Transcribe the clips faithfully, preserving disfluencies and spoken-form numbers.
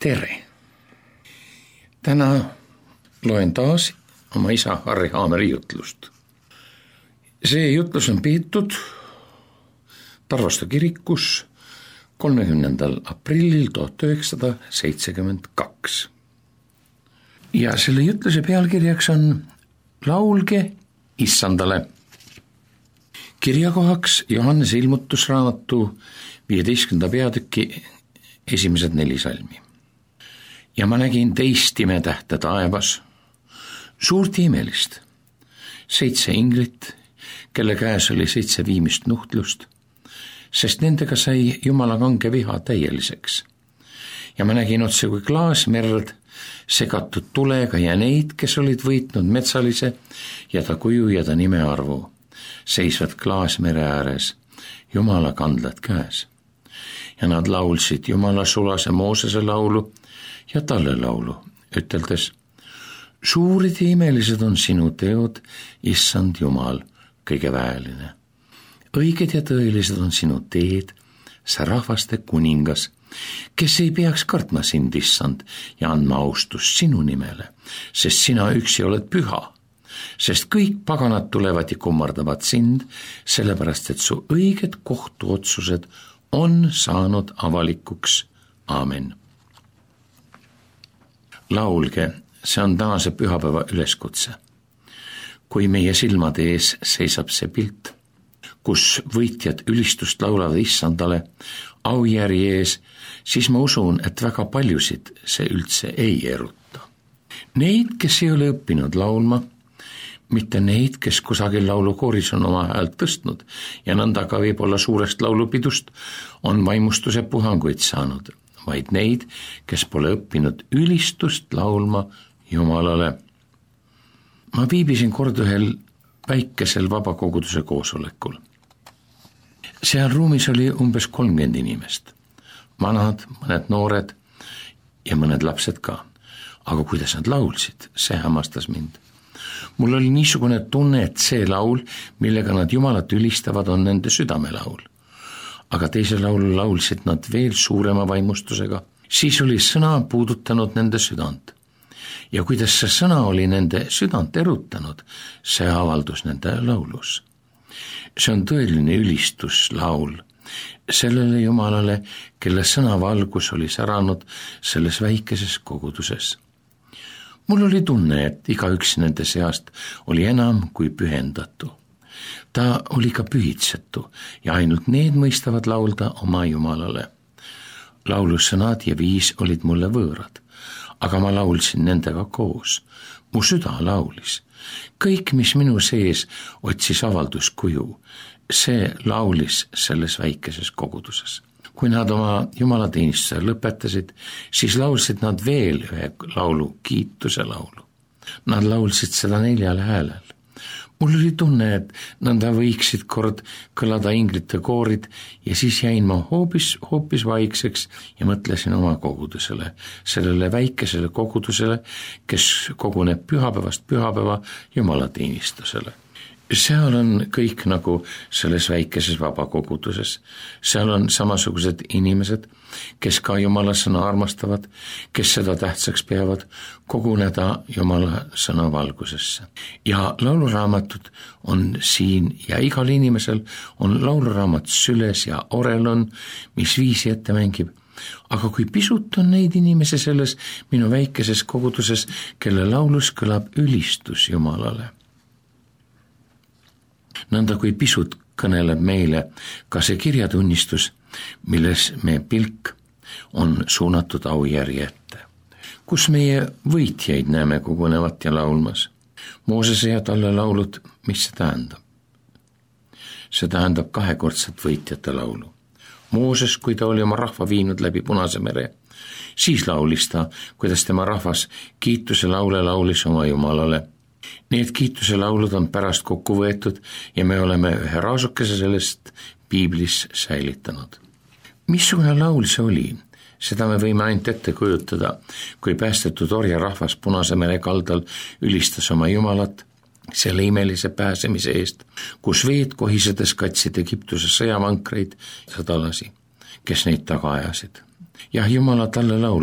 tere! Täna loen taas oma isa Harri Haameri jutlust. See jutlus on peetud Tarvastu kirikus kolmekümnendal aprillil tuhat üheksasada seitsekümmend kaks. Ja selle jutluse pealkirjaks on Laulge Issandale. Kirjakohaks Johannese ilmutusraamatu viieteistkümnenda peatüki esimesed neli salmi. Ja ma nägin teist imetähte taevas, suurt imelist, seitse inglit, kelle käes oli seitse viimist nuhtlust, sest nendega sai Jumala kange viha täieliseks. Ja ma nägin otse kui klaasmerd segatud tulega ja neid, kes olid võitnud metsalise ja ta kuju ja ta nime arvu, seisvad klaasmere ääres, Jumala kandlad käes. Ja nad laulsid Jumala sulase Moosese laulu ja talle laulu, üteldes: suurid ja imelised on sinu teod, Issand Jumal, kõige väeline. Õiged ja tõelised on sinu teed, sa rahvaste kuningas, kes ei peaks kartma sind, Issand, ja andma austust sinu nimele, sest sina üksi oled püha. Sest kõik paganad tulevad ja kummardavad sind, sellepärast et su õiged kohtuotsused on saanud avalikuks. Aamen. Laulge, see on tänase pühapäeva üleskutse. Kui meie silmade ees seisab see pilt, kus võitjad ülistust laulavad Issandale aujärje ees, siis ma usun, et väga paljusid see üldse ei eruta. Neid, kes ei ole õppinud laulma, mitte neid, kes kusagil laulukooris on oma häält tõstnud ja nõnda ka võib-olla suurest laulupidust on vaimustuse puhanguid saanud, vaid neid, kes pole õppinud ülistust laulma Jumalale. Ma viibisin kord ühel väikesel vabakoguduse koosolekul. Seal ruumis oli umbes kolmkümmend inimest, vanad, mõned noored ja mõned lapsed ka. Aga kuidas nad laulsid, see hämmastas mind. Mul oli niisugune tunne, et see laul, millega nad Jumalat ülistavad, on nende südamelaul. Aga teise laulu laulsid nad veel suurema vaimustusega. Siis oli sõna puudutanud nende südant. Ja kuidas see sõna oli nende südant erutanud, see avaldus nende laulus. See on tõeline ülistuslaul sellele Jumalale, kelle sõna valgus oli säranud selles väikeses koguduses. Mul oli tunne, et igaüks nende seast oli enam kui pühendatu. Ta oli ka pühitsetu ja ainult need mõistavad laulda oma Jumalale. Laulussõnad ja viis olid mulle võõrad, aga ma laulsin nendega koos. Mu süda laulis. Kõik, mis minu sees otsis avalduskuju, see laulis selles väikeses koguduses. Kui nad oma jumalateenistuse lõpetasid, siis laulsid nad veel ühe laulu, kiituse laulu. Nad laulsid seda neljal häälel. Mul oli tunne, et nõnda võiksid kord kõlada inglite koorid ja siis jäin ma hoopis, hoopis vaikseks ja mõtlesin oma kogudusele, sellele väikesele kogudusele, kes koguneb pühapäevast pühapäeva jumalateenistusele. Seal on kõik nagu selles väikeses vabakoguduses. Seal on samasugused inimesed, kes ka Jumala sõna armastavad, kes seda tähtsaks peavad koguneda Jumala sõna valgusesse. Ja lauluraamatud on siin ja igal inimesel on lauluraamat süles ja orelon, mis viisi ette mängib. Aga kui pisut on neid inimesi selles minu väikeses koguduses, kelle laulus kõlab ülistus Jumalale. Nõnda kui pisut kõneleb meile ka see kirjatunnistus, milles meie pilk on suunatud aujärje ette, kus meie võitjaid näeme kogunevat ja laulmas. Moosese ja talle laulud, mis see tähendab? See tähendab kahekordset võitjate laulu. Mooses, kui ta oli oma rahva viinud läbi Punase mere, siis laulis ta, kuidas tema rahvas kiituse laule laulis oma Jumalale. Need kiituse laulud on pärast kokku võetud ja me oleme ühe raasukese sellest Piiblis säilitanud. Missugune laul see oli? Seda me võime ainult ette kujutada, kui päästetud orja rahvas Punase mere kaldal ülistas oma Jumalat selle imelise pääsemise eest, kus veed kohisedes katsid Egiptuse sõjavankreid sõdalasi, kes neid taga ajasid. Jah, Jumala talle laulud,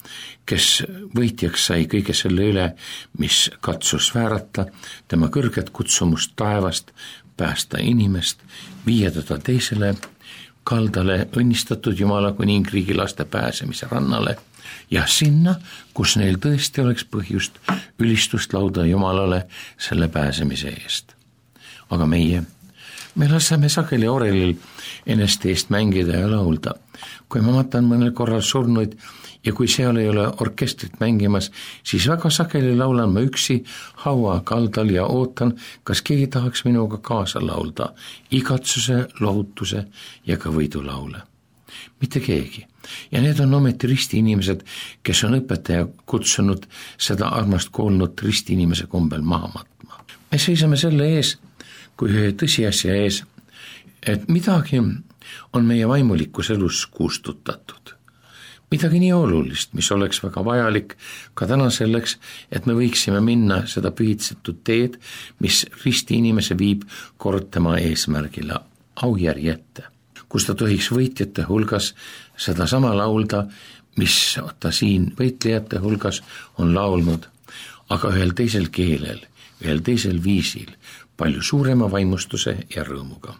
kes võitjaks sai kõige selle üle, mis katsus väärata tema kõrget kutsumust taevast, päästa inimest, viia teda teisele kaldale, õnnistatud Jumala kuningriigi laste pääsemise rannale ja sinna, kus neil tõesti oleks põhjust ülistust lauda Jumalale selle pääsemise eest. Aga meie, me laseme sageli orelil ennast eest mängida ja laulda. Kui ma matan mõnel korral surnuid ja kui seal ei ole orkestrit mängimas, siis väga sageli laulan ma üksi haua kaldal ja ootan, kas keegi tahaks minuga kaasa laulda igatsuse, lohutuse ja ka võidulaule. Mitte keegi. Ja need on ometi risti inimesed, kes on õpetaja kutsunud seda armast kuulnud risti inimese kombel maha matma. Me seisame selle ees, kui ühe tõsiasja ees, et midagi on meie vaimulikus elus kustutatud. Midagi nii olulist, mis oleks väga vajalik ka täna selleks, et me võiksime minna seda pühitsetud teed, mis risti inimese viib kord tema eesmärgile aujärje ette, kus ta tohiks võitjate hulgas seda sama laulda, mis ta siin võitlejate hulgas on laulnud, aga ühel teisel keelel, ühel teisel viisil, palju suurema vaimustuse ja rõõmuga.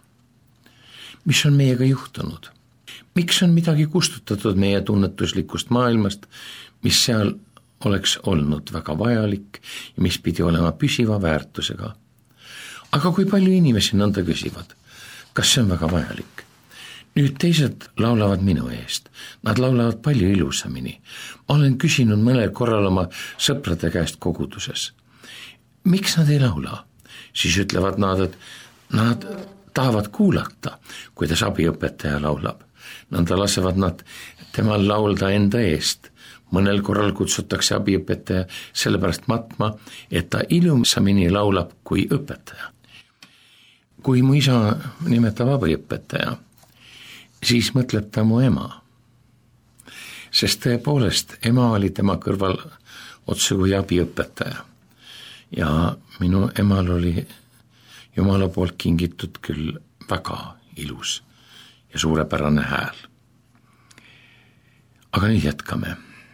Mis on meiega juhtunud? Miks on midagi kustutatud meie tunnetuslikust maailmast, mis seal oleks olnud väga vajalik ja mis pidi olema püsiva väärtusega? Aga kui palju inimesi nõnda küsivad, kas see on väga vajalik? Nüüd teised laulavad minu eest. Nad laulavad palju ilusamini. Ma olen küsinud mõnel korral oma sõprade käest koguduses. Miks nad ei laula? Siis ütlevad nad, et nad tahavad kuulata, kuidas abiõpetaja laulab. Nõnda lasevad nad temal laulda enda eest. Mõnel korral kutsutakse abiõpetaja sellepärast matma, et ta ilusamini laulab kui õpetaja. Kui mu isa nimetab abiõpetaja, siis mõtleb ta mu ema. Sest tõepoolest, ema oli tema kõrval otse kui abiõpetaja. Ja minu emal oli Jumala poolt kingitud küll väga ilus ja suurepärane hääl. Aga nüüd jätkame.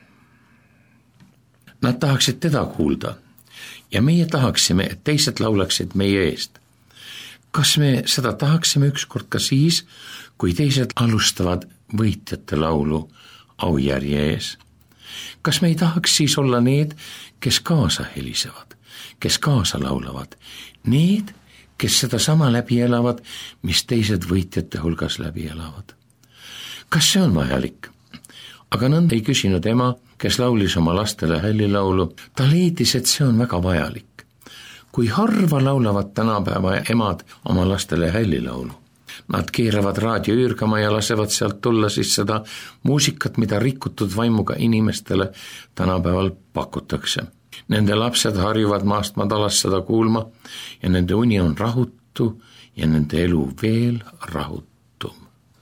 Nad tahaksid teda kuulda ja meie tahaksime, et teised laulaksid meie eest. Kas me seda tahaksime ükskord ka siis, kui teised alustavad võitjate laulu aujärje ees? Kas me ei tahaks siis olla need, kes kaasa helisevad, kes kaasa laulavad, need, kes seda sama läbi elavad, mis teised võitjate hulgas läbi elavad? Kas see on vajalik? Aga nõnda ei küsinud ema, kes laulis oma lastele hällilaulu. Ta leidis, et see on väga vajalik. Kui harva laulavad tänapäeva emad oma lastele hällilaulu. Nad keeravad raadio üürgama ja lasevad sealt tulla siis seda muusikat, mida rikutud vaimuga inimestele tänapäeval pakutakse. Nende lapsed harjuvad maast madalas seda kuulma ja nende uni on rahutu ja nende elu veel rahutum.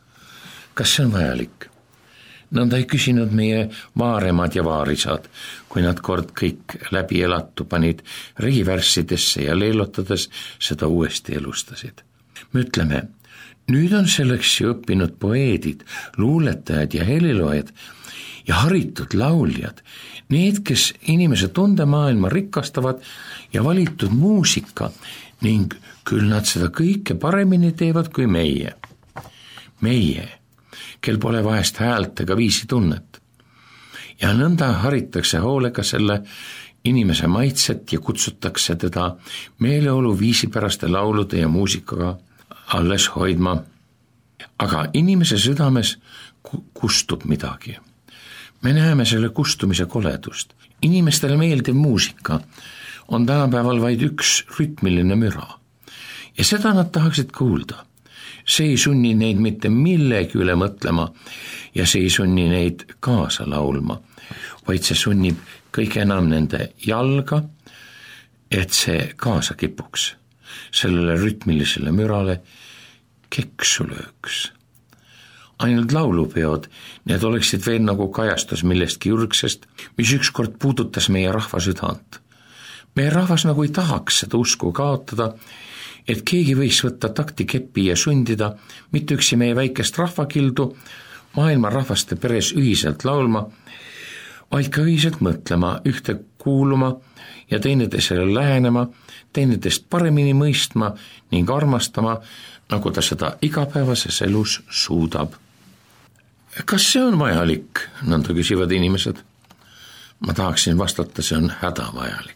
Kas see on vajalik? Nõnda ei küsinud meie vaaremad ja vaarisad, kui nad kord kõik läbi elatu panid riivärssidesse ja leelotades seda uuesti elustasid. Me ütleme, nüüd on selleks ju õppinud poeedid, luuletajad ja heliloojad ja haritud lauljad, need, kes inimese tundemaailma rikastavad ja valitud muusika ning küll nad seda kõike paremini teevad kui meie. Meie, kel pole vahest häält ega viisi tunnet. Ja nõnda haritakse hoolega selle inimese maitset ja kutsutakse teda meeleolu viisipäraste laulude ja muusikaga alles hoidma. Aga inimese südames kustub midagi. Me näeme selle kustumise koledust. Inimestele meeldiv muusika on tänapäeval vaid üks rütmiline müra. Ja seda nad tahaksid kuulda. See ei sunni neid mitte millegi üle mõtlema ja see ei sunni neid kaasa laulma, vaid see sunnib kõige enam nende jalga, et see kaasa kipuks, sellele rütmilisele mürale keksu lööks. Ainult laulupeod, need oleksid veel nagu kajastus millestki jurgsest, mis ükskord puudutas meie rahva südant. Meie rahvas nagu ei tahaks seda usku kaotada, et keegi võiks võtta takti keppi ja sundida mitte üksi meie väikest rahvakildu maailma rahvaste peres ühiselt laulma, vaid ka ühiselt mõtlema, ühte kuuluma ja teineteisele lähenema, teineteist paremini mõistma ning armastama, nagu ta seda igapäevases elus suudab. Kas see on vajalik, nõnda küsivad inimesed? Ma tahaksin vastata, see on hädavajalik.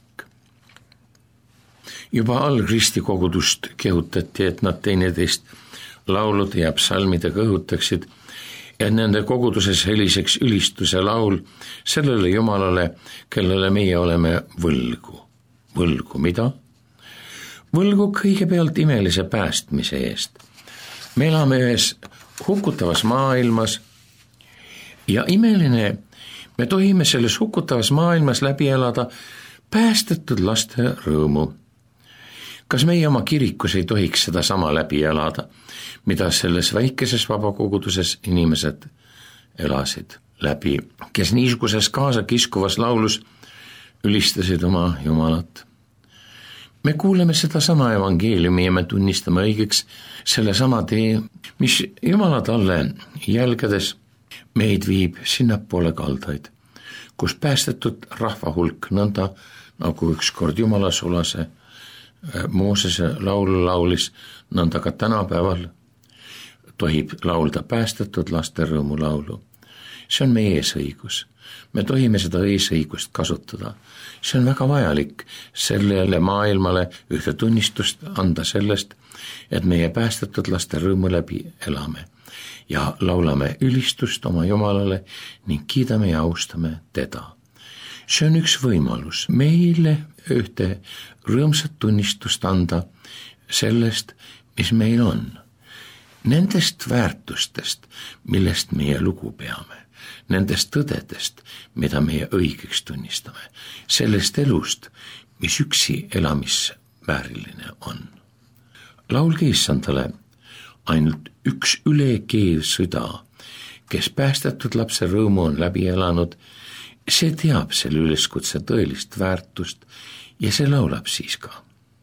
Juba algristi kogudust kehutati, et nad teineteist laulude ja psalmidega õhutaksid, et nende koguduses heliseks ülistuse laul sellele Jumalale, kellele meie oleme võlgu. Võlgu mida? Võlgu kõigepealt imelise päästmise eest. Me elame ühes hukutavas maailmas ja imeline, me tohime selles hukutavas maailmas läbi elada päästetud laste rõõmu. Kas meie oma kirikus ei tohiks seda sama läbi elada, mida selles väikeses vabakoguduses inimesed elasid läbi, kes niisuguses kaasa kiskuvas laulus ülistasid oma Jumalat? Me kuuleme seda sama evangeeliumi ja me tunnistame õigeks selle sama tee, mis Jumala talle jälgedes meid viib sinnapoole kaldaid, kus päästetud rahva hulk nõnda, nagu ükskord Jumala sulase Moosese laulu laulis, nõnda ka tänapäeval tohib laulda päästetud laste rõõmu laulu. See on meie eesõigus. Me tohime seda eesõigust kasutada. See on väga vajalik sellele maailmale ühte tunnistust anda sellest, et meie päästetud laste rõõmu läbi elame ja laulame ülistust oma Jumalale ning kiidame ja austame teda. See on üks võimalus meile ühte rõõmsat tunnistust anda sellest, mis meil on. Nendest väärtustest, millest meie lugu peame, nendest tõdedest, mida meie õigeks tunnistame, sellest elust, mis üksi elamisvääriline on. Laulge Issandale ainult üks ülekeev süda, kes päästetud lapse rõõmu on läbi elanud, see teab selle üleskutse tõelist väärtust ja see laulab siis ka.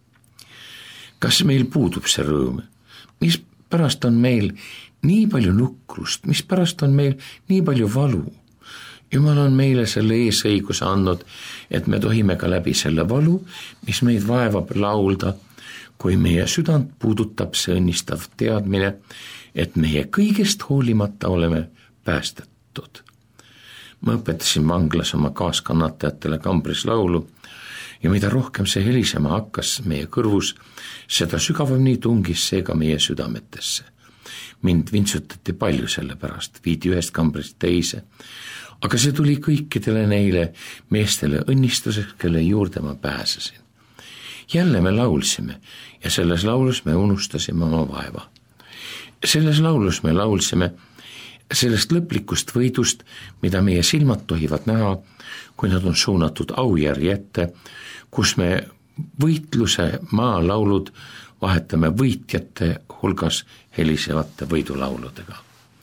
Kas meil puudub see rõõm? Mis pärast on meil nii palju nukrust, mis pärast on meil nii palju valu? Jumal on meile selle eesõiguse andnud, et me tohime ka läbi selle valu, mis meid vaevab laulda, kui meie südant puudutab see õnnistav teadmine, et meie kõigest hoolimata oleme päästetud. Ma õpetasin vanglas oma kaaskannatajatele kambris laulu ja mida rohkem see helisema hakkas meie kõrvus, seda sügavamini tungis see ka meie südametesse. Mind vintsutati palju selle pärast, viidi ühest kambrist teise, aga see tuli kõikidele neile meestele õnnistuseks, kelle juurde ma pääsesin. Jälle me laulsime ja selles laulus me unustasime oma vaeva. Selles laulus me laulsime sellest lõplikust võidust, mida meie silmad tohivad näha, kui nad on suunatud aujärje ette, kus me võitluse maalaulud vahetame võitjate hulgas helisevate võidulauludega.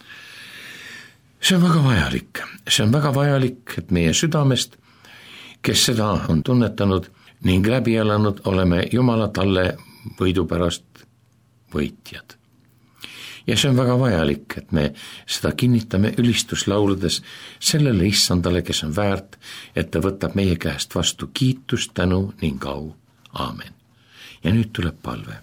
See on väga vajalik, see on väga vajalik, et meie südamest, kes seda on tunnetanud ning läbi elanud, oleme Jumala talle võidu pärast võitjad. Ja see on väga vajalik, et me seda kinnitame ülistuslauludes sellele Issandale, kes on väärt, et ta võtab meie käest vastu kiitust, tänu ning au. Aamen. Ja nüüd tuleb palve.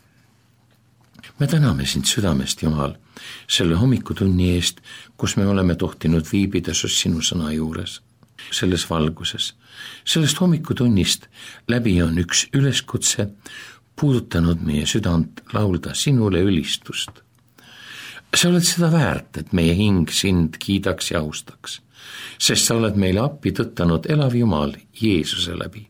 Me täname sind südamest, Jumal, selle hommikutunni eest, kus me oleme tohtinud viibida sinu sõna juures, selles valguses. Sellest hommikutunnist läbi on üks üleskutse puudutanud meie südant laulda sinule ülistust. Sa oled seda väärt, et meie hing sind kiidaks ja austaks, sest sa oled meile appi tõttanud elav Jumal Jeesuse läbi.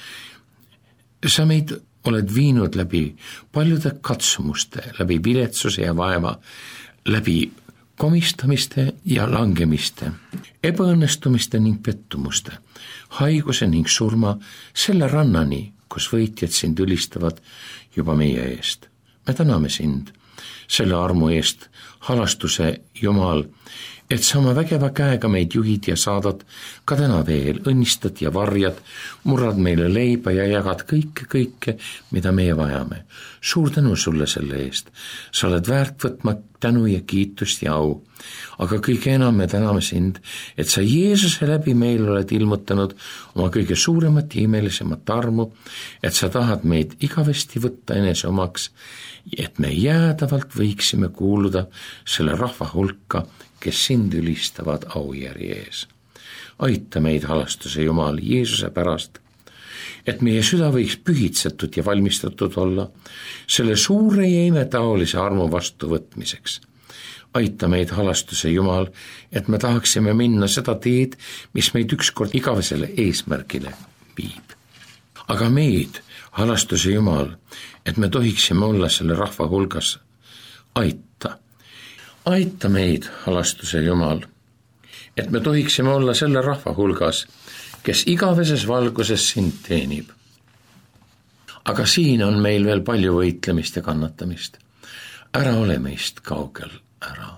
Sa meid oled viinud läbi paljude katsumuste, läbi viletsuse ja vaeva, läbi komistamiste ja langemiste, ebaõnnestumiste ning pettumuste, haiguse ning surma, selle rannani, kus võitjad sind ülistavad juba meie eest. Me täname sind selle armu eest, halastuse Jumal, et sa oma vägeva käega meid juhid ja saadad ka täna veel, õnnistad ja varjad, murrad meile leiba ja jagad kõike, kõike, mida meie vajame. Suur tänu sulle selle eest. Sa oled väärt võtma tänu ja kiitust ja au. Aga kõige enam me täname sind, et sa Jeesuse läbi meil oled ilmutanud oma kõige suuremat ja imelisemat armu, et sa tahad meid igavesti võtta enese omaks, et me jäädavalt võiksime kuuluda selle rahva hulka, kes sind ülistavad aujärje ees. Aita meid, halastuse Jumal, Jeesuse pärast, et meie süda võiks pühitsetud ja valmistatud olla selle suure ja imetaolise armu vastuvõtmiseks. Aita meid, halastuse Jumal, et me tahaksime minna seda teed, mis meid ükskord igavesele eesmärgile viib. Aga meid, halastuse Jumal, et me tohiksime olla selle rahva hulgas, aita. Aita meid, halastuse Jumal, et me tohiksime olla selle rahva hulgas, kes igaveses valguses sind teenib. Aga siin on meil veel palju võitlemist ja kannatamist. Ära ole meist kaugel ära.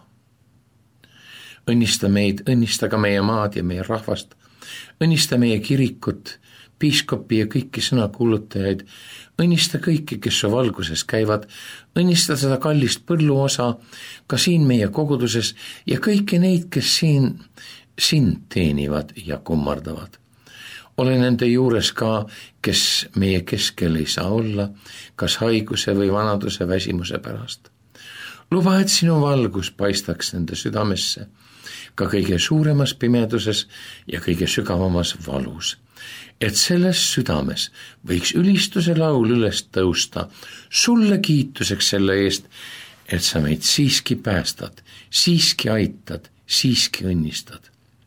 Õnnista meid, õnnista ka meie maad ja meie rahvast, õnnista meie kirikut, piiskopi ja kõiki sõnakuulutajaid, õnnista kõiki, kes su valguses käivad, õnnista seda kallist põlluosa ka siin meie koguduses ja kõiki neid, kes siin sind teenivad ja kummardavad. Ole nende juures ka, kes meie keskel ei saa olla, kas haiguse või vanaduse väsimuse pärast. Luba, et sinu valgus paistaks nende südamesse, ka kõige suuremas pimeduses ja kõige sügavamas valus. Et selles südames võiks ülistuse laul üles tõusta, sulle kiituseks selle eest, et sa meid siiski päästad, siiski aitad, siiski õnnistad.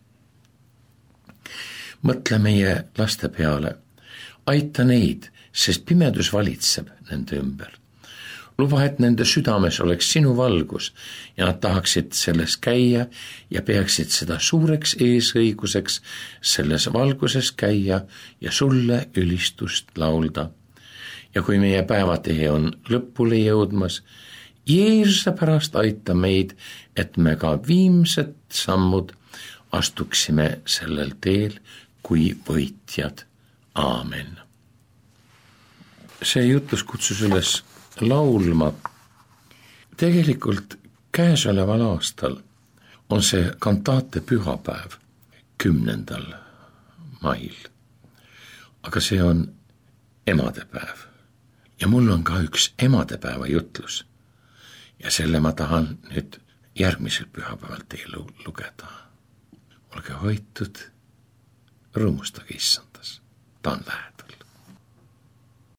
Mõtle meie laste peale, aita neid, sest pimedus valitseb nende ümber. Luba, et nende südames oleks sinu valgus ja nad tahaksid selles käia ja peaksid seda suureks eesõiguseks selles valguses käia ja sulle ülistust laulda. Ja kui meie päevatee on lõpule jõudmas, Jeesuse pärast aita meid, et me ka viimsed sammud astuksime sellel teel kui võitjad. Aamen. See jutlus kutsus üles laulma. Tegelikult käesoleval aastal on see kantaate pühapäev kümnendal mail. Aga see on emadepäev. Ja mul on ka üks emadepäeva jutlus. Ja selle ma tahan nüüd järgmisel pühapäeval teile lugeda. Olge hoitud, rõõmustage issandas, ta on lähedal.